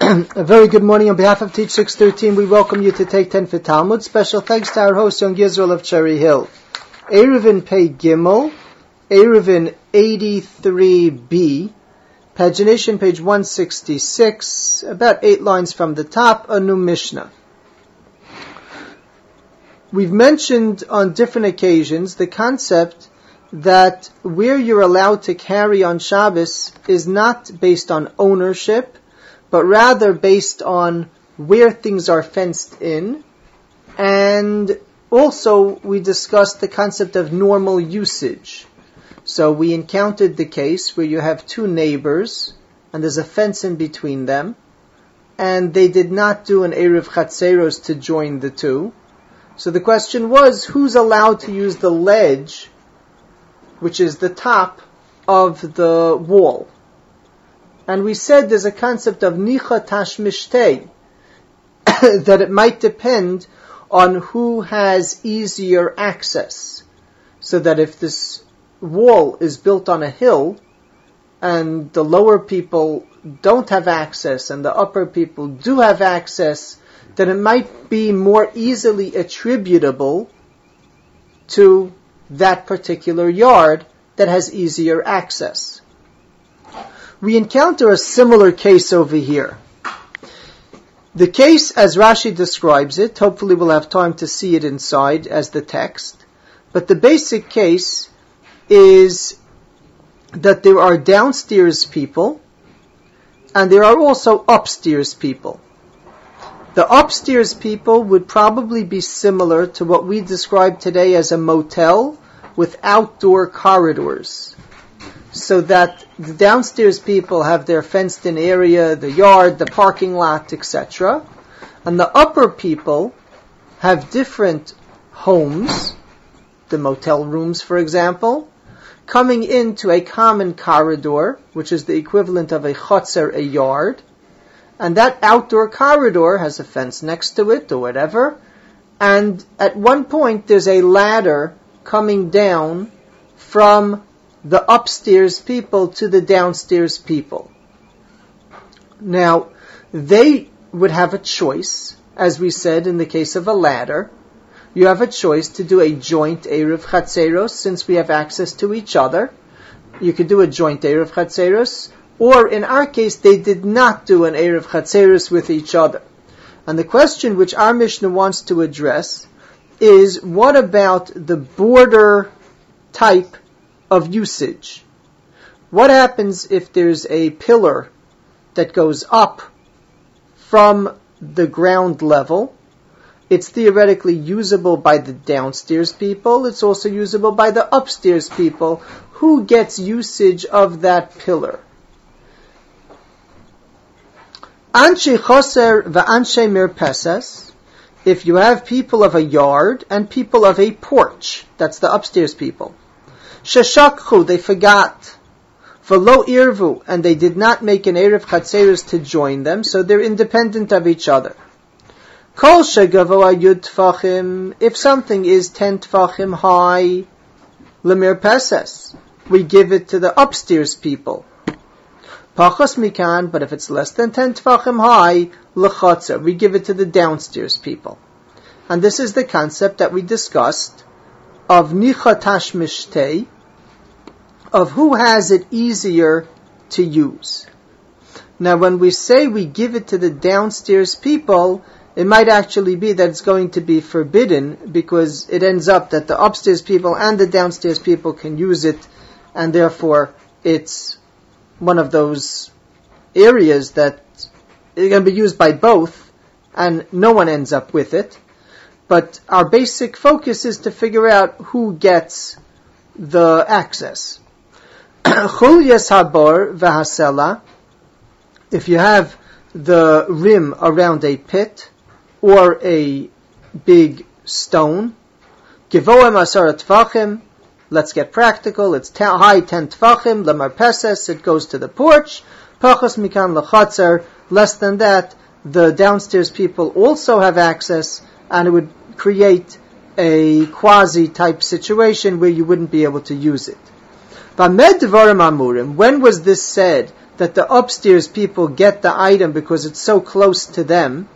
A very good morning on behalf of Teach 613. We welcome you to Take 10 for Talmud. Special thanks to our host, Young Yisrael of Cherry Hill. Eruvin Pei Gimel, Eruvin 83b, pagination page 166, about 8 lines from the top, a new Mishnah. We've mentioned on different occasions the concept that where you're allowed to carry on Shabbos is not based on ownership, but rather based on where things are fenced in. And also we discussed the concept of normal usage. So we encountered the case where you have two neighbors and there's a fence in between them, and they did not do an Erev Chatzeros to join the two. So the question was, who's allowed to use the ledge, which is the top of the wall? And we said there's a concept of nicha tashmishtei, that it might depend on who has easier access. So that if this wall is built on a hill, and the lower people don't have access, and the upper people do have access, then it might be more easily attributable to that particular yard that has easier access. We encounter a similar case over here. The case, as Rashi describes it, hopefully we'll have time to see it inside as the text, but the basic case is that there are downstairs people and there are also upstairs people. The upstairs people would probably be similar to what we describe today as a motel with outdoor corridors. So that the downstairs people have their fenced-in area, the yard, the parking lot, etc. And the upper people have different homes, the motel rooms, for example, coming into a common corridor, which is the equivalent of a chotzer, a yard. And that outdoor corridor has a fence next to it, or whatever. And at one point, there's a ladder coming down from the upstairs people to the downstairs people. Now, they would have a choice, as we said in the case of a ladder. You have a choice to do a joint Erev Chatzeros, since we have access to each other. You could do a joint Erev Chatzeros, or in our case, they did not do an Erev Chatzeros with each other. And the question which our Mishnah wants to address is, what about the border type of usage? What happens if there's a pillar that goes up from the ground level? It's theoretically usable by the downstairs people. It's also usable by the upstairs people. Who gets usage of that pillar? Anshe choser va'anshe mirpesas. If you have people of a yard and people of a porch, that's the upstairs people. Sheshakchu, they forgot. V'lo irvu, and they did not make an Erev Chatzeros to join them, so they're independent of each other. Kol shegavoa yud tfachim, if something is 10 tfachim high, lemir pesas, we give it to the upstairs people. Pachos mikan, but if it's less than 10 tfachim high, lechotzer, we give it to the downstairs people. And this is the concept that we discussed of nicha tashmishtei, of who has it easier to use. Now when we say we give it to the downstairs people, it might actually be that it's going to be forbidden, because it ends up that the upstairs people and the downstairs people can use it, and therefore it's one of those areas that is going to be used by both, and no one ends up with it. But our basic focus is to figure out who gets the access. Chulyas habor v'hasela, if you have the rim around a pit or a big stone, givoem asara tfachim, let's get practical, it's high 10 tfachim, lemar peses, it goes to the porch, pachos mikan lechatzer, less than that, the downstairs people also have access, and it would create a quasi-type situation where you wouldn't be able to use it. When was this said, that the upstairs people get the item because it's so close to them,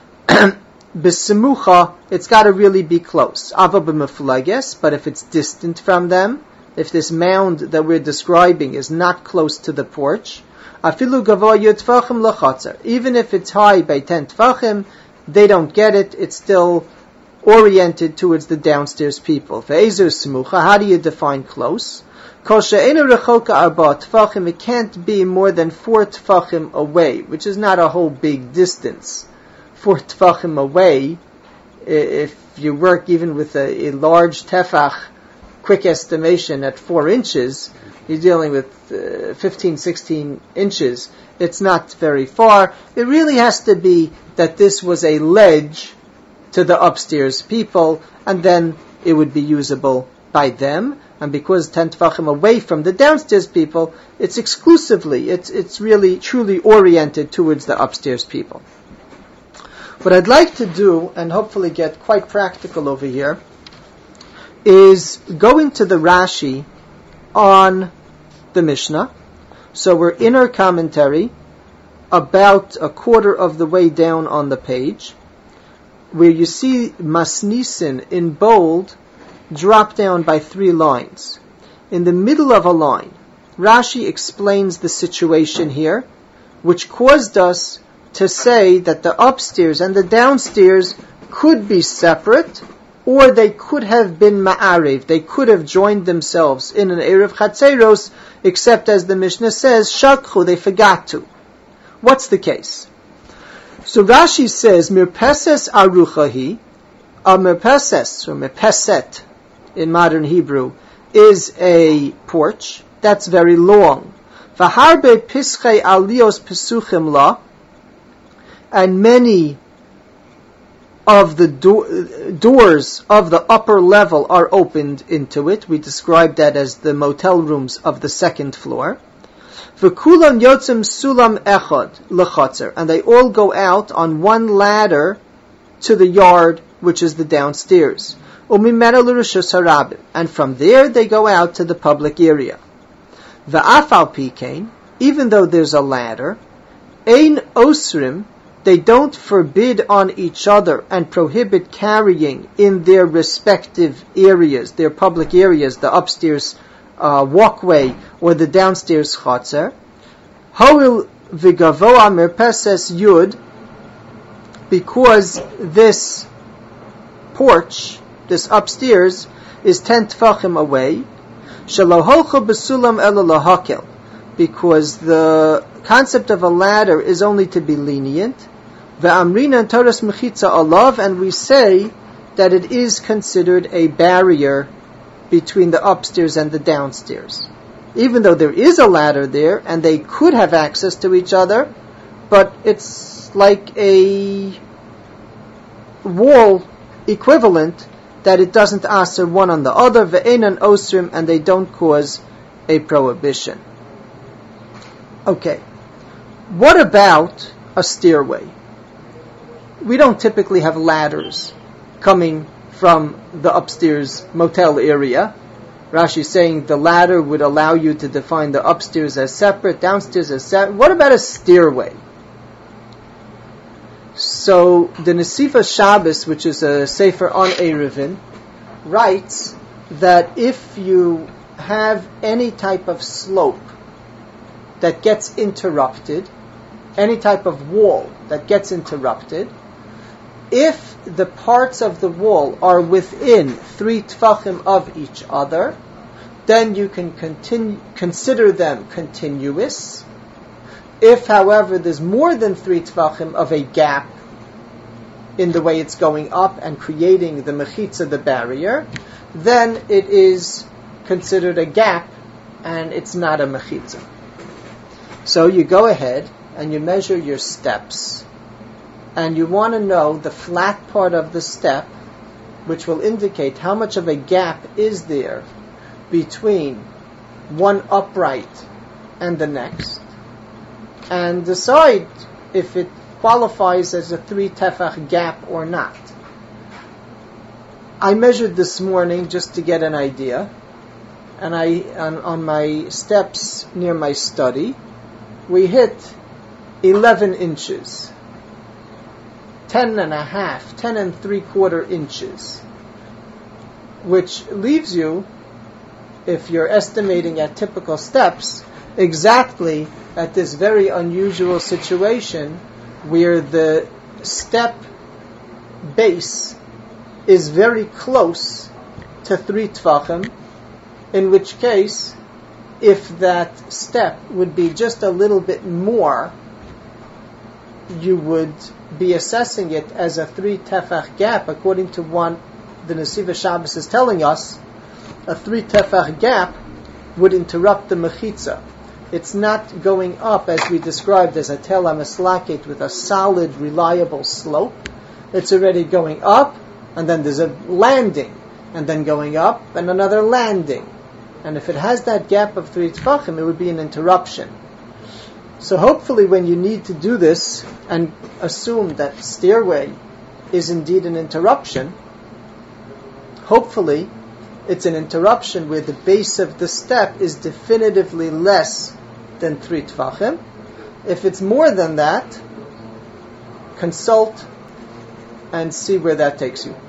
b'semucha, it's got to really be close. Ava b'meflages, but if it's distant from them, if this mound that we're describing is not close to the porch, afilu gavoa yud tfachim lachatzer, even if it's high by 10 tfachim, they don't get it, it's still oriented towards the downstairs people. Ve'ezer semucha, how do you define close? Kol she'enu rechoka arba tfachim, it can't be more than 4 tfachim away, which is not a whole big distance. 4 tfachim away, if you work even with a large tefach, quick estimation at 4 inches, you're dealing with 15, 16 inches. It's not very far. It really has to be that this was a ledge to the upstairs people, and then it would be usable by them. And because 10 tefachim away from the downstairs people, it's exclusively, it's really truly oriented towards the upstairs people. What I'd like to do, and hopefully get quite practical over here, is go into the Rashi on the Mishnah. So we're in our commentary, about a quarter of the way down on the page, where you see Masnisin in bold drop down by 3 lines. In the middle of a line, Rashi explains the situation here, which caused us to say that the upstairs and the downstairs could be separate, or they could have been ma'arev, they could have joined themselves in an Erev Chatzeros, except as the Mishnah says, shakchu, they forgot to. What's the case? So Rashi says, mirpeses aruchahi, a mirpeses, or mirpeset, in modern Hebrew, is a porch that's very long. V'harbe pischei alios pesuchim la, and many of the doors of the upper level are opened into it. We described that as the motel rooms of the second floor. V'kulam yotzim sulam echad lechatzer, and they all go out on one ladder to the yard, which is the downstairs. Umimena l'rishus harabim, and from there they go out to the public area. V'afal pikein, even though there's a ladder, ein osrim, they don't forbid on each other and prohibit carrying in their respective areas, their public areas, the upstairs walkway or the downstairs chatzer. Hoil v'gavoa merpeses yud, because this porch, this upstairs, is 10 tfachim away. Shelo holcha b'sulam ela lahakel, because the concept of a ladder is only to be lenient. Ve'amrina and Toras mechitza alav, and we say that it is considered a barrier between the upstairs and the downstairs. Even though there is a ladder there, and they could have access to each other, but it's like a wall equivalent that it doesn't aser one on the other, ve'enan osrim, and they don't cause a prohibition. Okay, what about a stairway? We don't typically have ladders coming from the upstairs motel area. Rashi is saying the ladder would allow you to define the upstairs as separate, downstairs as separate. What about a stairway? So the Nesifa Shabbos, which is a sefer on Eruvin, writes that if you have any type of slope that gets interrupted, any type of wall that gets interrupted, if the parts of the wall are within 3 tfachim of each other, then you can consider them continuous. If, however, there's more than 3 tfachim of a gap in the way it's going up and creating the mechitza, the barrier, then it is considered a gap and it's not a mechitza. So you go ahead and you measure your steps, and you want to know the flat part of the step, which will indicate how much of a gap is there between one upright and the next, and decide if it qualifies as a 3 tefach gap or not. I measured this morning just to get an idea, and on my steps near my study, we hit 11 inches, 10 and a half, 10 and 3/4 inches, which leaves you, if you're estimating at typical steps, exactly at this very unusual situation where the step base is very close to 3 tvachim, in which case, if that step would be just a little bit more, you would be assessing it as a 3 tefach gap, according to what the Nesiva Shabbos is telling us. A 3 tefach gap would interrupt the mechitza. It's not going up as we described as a tela meslaket with a solid, reliable slope. It's already going up, and then there's a landing, and then going up, and another landing. And if it has that gap of 3 tefachim, it would be an interruption. So hopefully when you need to do this, and assume that stairway is indeed an interruption, hopefully it's an interruption where the base of the step is definitively less than 3 tefachim. If it's more than that, consult and see where that takes you.